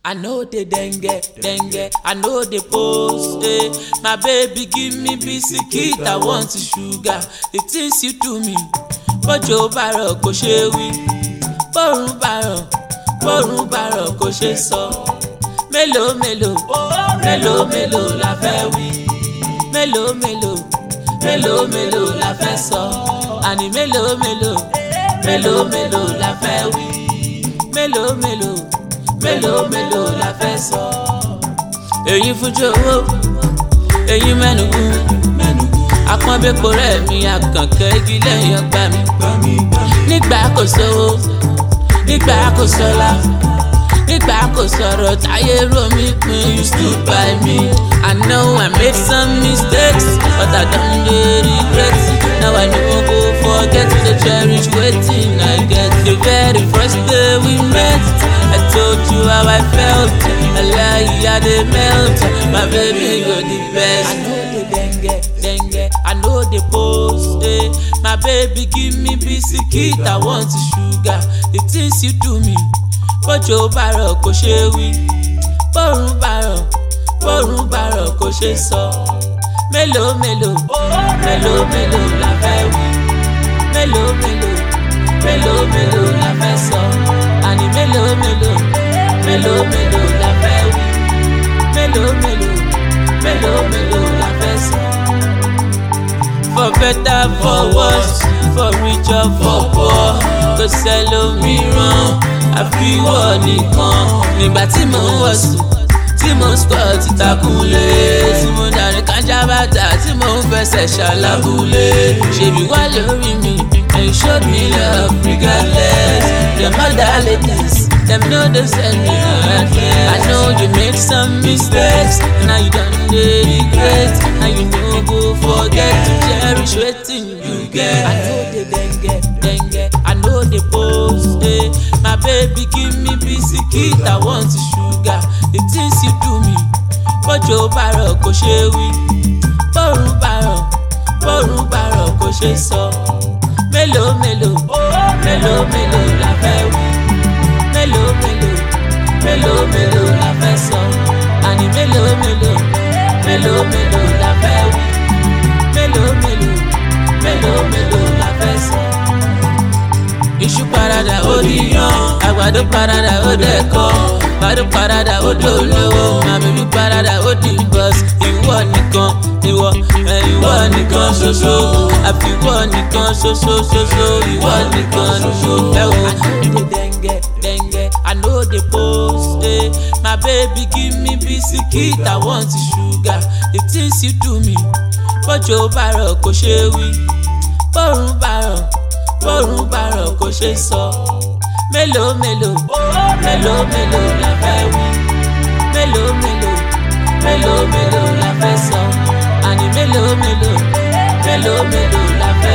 I know the dengue, I know the post, My baby give me biscuit, I want sugar. The things you do me, bọ́jọ́ bàrọ̀ kò ṣe wí, bọ́rùn bàrọ̀ kò ṣe sọ. Mélòó la fẹ́ wí, mélòó la fẹ́ sọ. Àní mélòó la fẹ́ wí, mélòó la fẹ́ sọ. Èyí fújò owó, èyí mẹ́nugu, akọ́nbẹ́pọ̀ rẹ̀ mi àkànkẹ́ igi lẹ́yìn ọgbà mi. Nígbà kò sówó, nígbà kò sọ́lá, nígbà kò sọ̀rọ̀ táyé rò mí pin. You stood by me. I know I made some mistakes, but I don't regret. Now I no go forget to cherish waiting I get. The very first day we met, I told you how I felt. I lie, I dey melt. My baby, you're the best. I know the dengue, I know the post. My baby, give me biscuit, I want sugar. The things you do me, bọ́jọ́ bàrọ̀ kò ṣe wí, bọ́rùn bàrọ̀ kò ṣe sọ. Mélòó la fẹ́ wí, mélòó la fẹ́ sọ. Àní mélòó la fẹ́ wí, mélòó la fẹ́ sọ. For better, for worse, for rich or for poor, kò sẹ́lòmíràn àfi wọ́ nìkan. Nígbà tí mò ń wọ̀sùn, tí mò ń squat ìtàkùnlé, tí mo darí kájà bàtà, tí mò ń fẹsẹ̀ ṣàlàbùlé. Ṣèbí wá lórí mi, and you showed me love regardless. Them other ladies, them know they send me heartless. I know you made some mistakes, now you done dey regret. Now you no go forget to cherish wetin you get. I know the dengue, I know the post. My baby give me biscuit, I want sugar. The things you do me, bọ́jọ́ bàrọ̀ kò ṣe wí, bọ́rùn bàrọ̀ kò ṣe sọ. Mélòó la fẹ́ wí, mélòó la fẹ́ sọ. Àní mélòó la fẹ́ wí, mélòó la fẹ́ sọ. Iṣu parada ó díyan, àgbàdo parada ó dẹ̀kọ́, àgbàdo parada ó dolówó, màmí mi parada ó di bọ́s. Ìwọ nìkan ṣoṣo, àfiwọ́ nìkan ṣoṣo, ìwọ nìkan ṣoṣo fẹ́ o. I know the dengue, I know the post. My baby give me biscuit, I want sugar. The things you do me, bọ́jọ́ bàrọ̀ kò ṣe wí, bọ́rùn bàrọ̀ kò ṣe sọ. Mélòó la fẹ́ wí, mélòó la fẹ́ sọ. Àní mélòó la fẹ́